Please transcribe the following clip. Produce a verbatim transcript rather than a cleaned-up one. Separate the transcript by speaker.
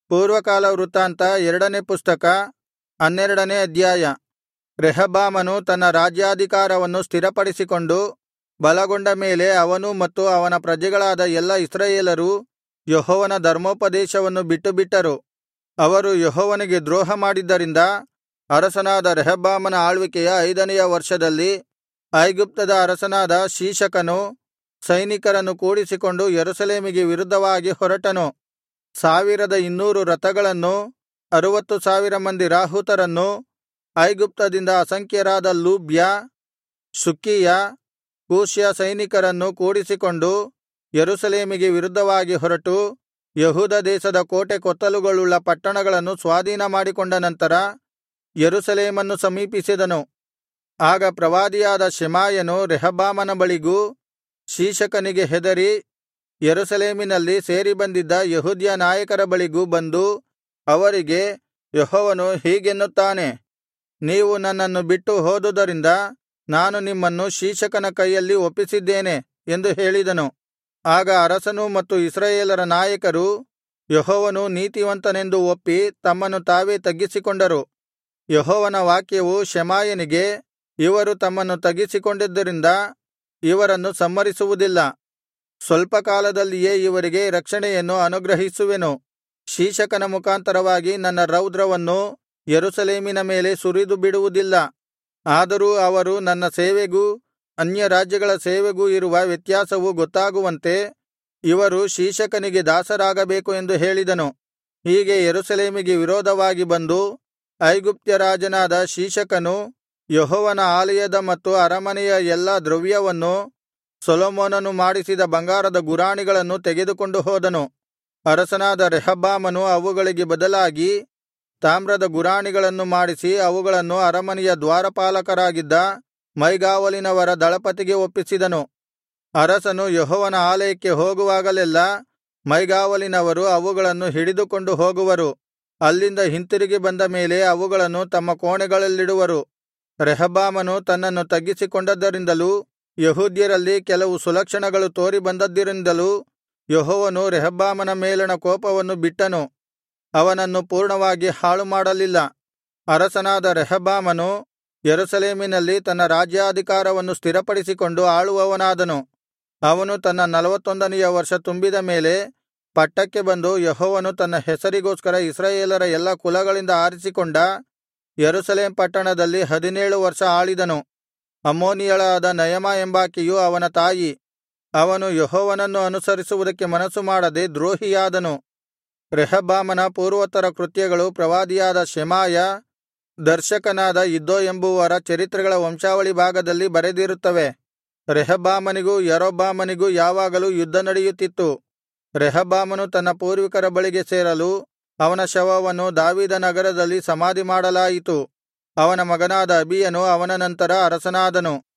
Speaker 1: ಪೂರ್ವಕಾಲ ವೃತ್ತಾಂತ ಎರಡನೇ ಪುಸ್ತಕ ಹನ್ನೆರಡನೇ ಅಧ್ಯಾಯ. ರೆಹಬ್ಬಾಮನು ತನ್ನ ರಾಜ್ಯಾಧಿಕಾರವನ್ನು ಸ್ಥಿರಪಡಿಸಿಕೊಂಡು ಬಲಗೊಂಡ ಮೇಲೆ ಅವನೂ ಮತ್ತು ಅವನ ಪ್ರಜೆಗಳಾದ ಎಲ್ಲಾ ಇಸ್ರಾಯೇಲರೂ ಯೆಹೋವನ ಧರ್ಮೋಪದೇಶವನ್ನು ಬಿಟ್ಟುಬಿಟ್ಟರು. ಅವರು ಯೆಹೋವನಿಗೆ ದ್ರೋಹ ಮಾಡಿದ್ದರಿಂದ ಅರಸನಾದ ರೆಹಬ್ಬಾಮನ ಆಳ್ವಿಕೆಯ ಐದನೆಯ ವರ್ಷದಲ್ಲಿ ಐಗುಪ್ತದ ಅರಸನಾದ ಶೀಶಕನು ಸೈನಿಕರನ್ನು ಕೂಡಿಸಿಕೊಂಡು ಯೆರೂಸಲೇಮಿಗೆ ವಿರುದ್ಧವಾಗಿ ಹೊರಟನು. ಸಾವಿರದ ಇನ್ನೂರು ರಥಗಳನ್ನೂ ಅರುವತ್ತು ಸಾವಿರ ಮಂದಿ ರಾಹುತರನ್ನೂ ಐಗುಪ್ತದಿಂದ ಅಸಂಖ್ಯರಾದ ಲೂಬ್ಯ, ಶುಕ್ಕೀಯ, ಕೂಷ್ಯ ಸೈನಿಕರನ್ನು ಕೂಡಿಸಿಕೊಂಡು ಯೆರೂಸಲೇಮಿಗೆ ವಿರುದ್ಧವಾಗಿ ಹೊರಟು ಯೆಹೂದ ದೇಶದ ಕೋಟೆ ಕೊತ್ತಲುಗಳುಳ್ಳ ಪಟ್ಟಣಗಳನ್ನು ಸ್ವಾಧೀನಮಾಡಿಕೊಂಡ ನಂತರ ಯೆರೂಸಲೇಮನ್ನು ಸಮೀಪಿಸಿದನು. ಆಗ ಪ್ರವಾದಿಯಾದ ಶೆಮಾಯನು ರೆಹಬ್ಬಾಮನ ಬಳಿಗೂ ಶೀಶಕನಿಗೆ ಹೆದರಿ ಯೆರೂಸಲೇಮಿನಲ್ಲಿ ಸೇರಿಬಂದಿದ್ದ ಯೆಹೂದ್ಯ ನಾಯಕರ ಬಳಿಗೂ ಬಂದು ಅವರಿಗೆ, ಯೆಹೋವನು ಹೀಗೆನ್ನುತ್ತಾನೆ, ನೀವು ನನ್ನನ್ನು ಬಿಟ್ಟು ಹೋದುದರಿಂದ ನಾನು ನಿಮ್ಮನ್ನು ಶೀಶಕನ ಕೈಯಲ್ಲಿ ಒಪ್ಪಿಸಿದ್ದೇನೆ ಎಂದು ಹೇಳಿದನು. ಆಗ ಅರಸನೂ ಮತ್ತು ಇಸ್ರಾಯೇಲರ ನಾಯಕರು ಯೆಹೋವನು ನೀತಿವಂತನೆಂದು ಒಪ್ಪಿ ತಮ್ಮನ್ನು ತಾವೇ ತಗ್ಗಿಸಿಕೊಂಡರು. ಯೆಹೋವನ ವಾಕ್ಯವು ಶೆಮಾಯನಿಗೆ, ಇವರು ತಮ್ಮನ್ನು ತಗ್ಗಿಸಿಕೊಂಡಿದ್ದರಿಂದ ಇವರನ್ನು ಸಂಹರಿಸುವುದಿಲ್ಲ, ಸ್ವಲ್ಪ ಕಾಲದಲ್ಲಿಯೇ ಇವರಿಗೆ ರಕ್ಷಣೆಯನ್ನು ಅನುಗ್ರಹಿಸುವೆನು. ಶೀಶಕನ ಮುಖಾಂತರವಾಗಿ ನನ್ನ ರೌದ್ರವನ್ನು ಯೆರೂಸಲೇಮಿನ ಮೇಲೆ ಸುರಿದು ಬಿಡುವುದಿಲ್ಲ. ಆದರೂ ಅವರು ನನ್ನ ಸೇವೆಗೂ ಅನ್ಯರಾಜ್ಯಗಳ ಸೇವೆಗೂ ಇರುವ ವ್ಯತ್ಯಾಸವು ಗೊತ್ತಾಗುವಂತೆ ಇವರು ಶೀಶಕನಿಗೆ ದಾಸರಾಗಬೇಕು ಎಂದು ಹೇಳಿದನು. ಹೀಗೆ ಯೆರೂಸಲೇಮಿಗೆ ವಿರೋಧವಾಗಿ ಬಂದು ಐಗುಪ್ತ್ಯ ರಾಜನಾದ ಶೀಶಕನು ಯೆಹೋವನ ಆಲಯದ ಮತ್ತು ಅರಮನೆಯ ಎಲ್ಲಾ ದ್ರವ್ಯವನ್ನೂ ಸೊಲೊಮೋನನು ಮಾಡಿಸಿದ ಬಂಗಾರದ ಗುರಾಣಿಗಳನ್ನು ತೆಗೆದುಕೊಂಡು ಹೋದನು. ಅರಸನಾದ ರೆಹಬ್ಬಾಮನು ಅವುಗಳಿಗೆ ಬದಲಾಗಿ ತಾಮ್ರದ ಗುರಾಣಿಗಳನ್ನು ಮಾಡಿಸಿ ಅವುಗಳನ್ನು ಅರಮನೆಯ ದ್ವಾರಪಾಲಕರಾಗಿದ್ದ ಮೈಗಾವಲಿನವರ ದಳಪತಿಗೆ ಒಪ್ಪಿಸಿದನು. ಅರಸನು ಯೆಹೋವನ ಆಲಯಕ್ಕೆ ಹೋಗುವಾಗಲೆಲ್ಲಾ ಮೈಗಾವಲಿನವರು ಅವುಗಳನ್ನು ಹಿಡಿದುಕೊಂಡು ಹೋಗುವರು. ಅಲ್ಲಿಂದ ಹಿಂತಿರುಗಿ ಬಂದ ಮೇಲೆ ಅವುಗಳನ್ನು ತಮ್ಮ ಕೋಣೆಗಳಲ್ಲಿಡುವರು. ರೆಹಬ್ಬಾಮನು ತನ್ನನ್ನು ತಗ್ಗಿಸಿಕೊಂಡದ್ದರಿಂದಲೂ ಯೆಹೂದ್ಯರಲ್ಲಿ ಕೆಲವು ಸುಲಕ್ಷಣಗಳು ತೋರಿಬಂದದ್ದರಿಂದಲೂ ಯೆಹೋವನು ರೆಹಬ್ಬಾಮನ ಮೇಲಣ ಕೋಪವನ್ನು ಬಿಟ್ಟನು, ಅವನನ್ನು ಪೂರ್ಣವಾಗಿ ಹಾಳುಮಾಡಲಿಲ್ಲ. ಅರಸನಾದ ರೆಹಬ್ಬಾಮನು ಯೆರೂಸಲೇಮಿನಲ್ಲಿ ತನ್ನ ರಾಜ್ಯಾಧಿಕಾರವನ್ನು ಸ್ಥಿರಪಡಿಸಿಕೊಂಡು ಆಳುವವನಾದನು. ಅವನು ತನ್ನ ನಲವತ್ತೊಂದನೆಯ ವರ್ಷ ತುಂಬಿದ ಮೇಲೆ ಪಟ್ಟಕ್ಕೆ ಬಂದು ಯೆಹೋವನು ತನ್ನ ಹೆಸರಿಗೋಸ್ಕರ ಇಸ್ರಾಯೇಲರ ಎಲ್ಲಾ ಕುಲಗಳಿಂದ ಆರಿಸಿಕೊಂಡ ಯೆರೂಸಲೇಮ್ ಪಟ್ಟಣದಲ್ಲಿ ಹದಿನೇಳು ವರ್ಷ ಆಳಿದನು. ಅಮ್ಮೋನಿಯಳಾದ ನಯಮ ಎಂಬಾಕೆಯು ಅವನ ತಾಯಿ. ಅವನು ಯೆಹೋವನನ್ನು ಅನುಸರಿಸುವುದಕ್ಕೆ ಮನಸ್ಸು ಮಾಡದೆ ದ್ರೋಹಿಯಾದನು. ರೆಹಬ್ಬಾಮನ ಪೂರ್ವೋತ್ತರ ಕೃತ್ಯಗಳು ಪ್ರವಾದಿಯಾದ ಶೆಮಾಯ, ದರ್ಶಕನಾದ ಇದ್ದೋ ಎಂಬುವರ ಚರಿತ್ರೆಗಳ ವಂಶಾವಳಿ ಭಾಗದಲ್ಲಿ ಬರೆದಿರುತ್ತವೆ. ರೆಹಬ್ಬಾಮನಿಗೂ ಯಾರೊಬ್ಬಾಮನಿಗೂ ಯಾವಾಗಲೂ ಯುದ್ಧ ನಡೆಯುತ್ತಿತ್ತು. ರೆಹಬ್ಬಾಮನು ತನ್ನ ಪೂರ್ವಿಕರ ಬಳಿಗೆ ಸೇರಲು ಅವನ ಶವವನ್ನು ದಾವೀದನಗರದಲ್ಲಿ ಸಮಾಧಿಮಾಡಲಾಯಿತು. ಅವನ ಮಗನಾದ ಅಬೀಯನು ಅವನ ನಂತರ ಅರಸನಾದನು.